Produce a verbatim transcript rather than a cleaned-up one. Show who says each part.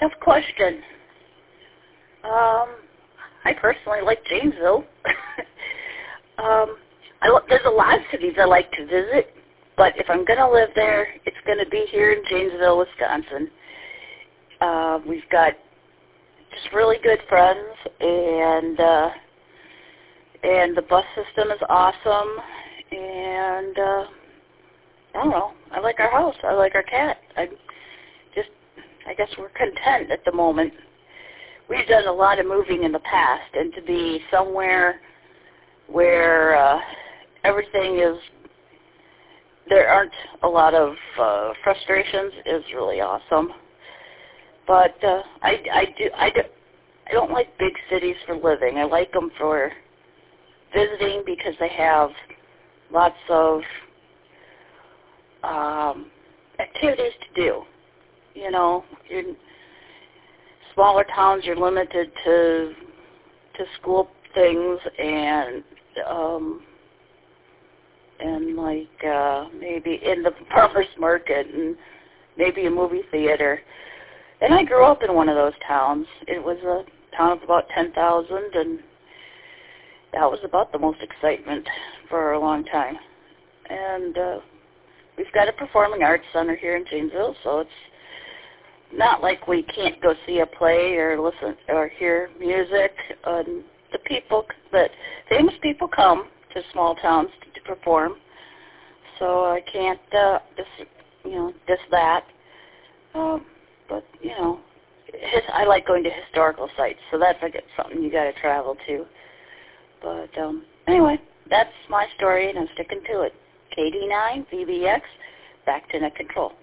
Speaker 1: Tough question. Um, I personally like Janesville. um, I, lo- there's a lot of cities I like to visit, but if I'm going to live there, it's going to be here in Janesville, Wisconsin. Uh, we've got just really good friends, and uh, and the bus system is awesome, and uh, I don't know. I like our house. I like our cat. I just, I guess we're content at the moment. We've done a lot of moving in the past, and to be somewhere where uh, everything is, there aren't a lot of uh, frustrations is really awesome. But uh, I, I do, I do, I don't like big cities for living. I like them for visiting because they have lots of um, activities to do. You know, in smaller towns, you're limited to to school things and um, and like uh, maybe in the farmers market and maybe a movie theater. And I grew up in one of those towns. It was a town of about ten thousand, and that was about the most excitement for a long time. And uh, we've got a performing arts center here in Janesville, so it's not like we can't go see a play or listen or hear music. Um, the people, that famous people come to small towns to, to perform, so I can't uh, dis, you know, diss that. Um, but you know, his, I like going to historical sites, so that's like something you got to travel to. But um, anyway, that's my story, and I'm sticking to it. K D nine V B X, back to net control.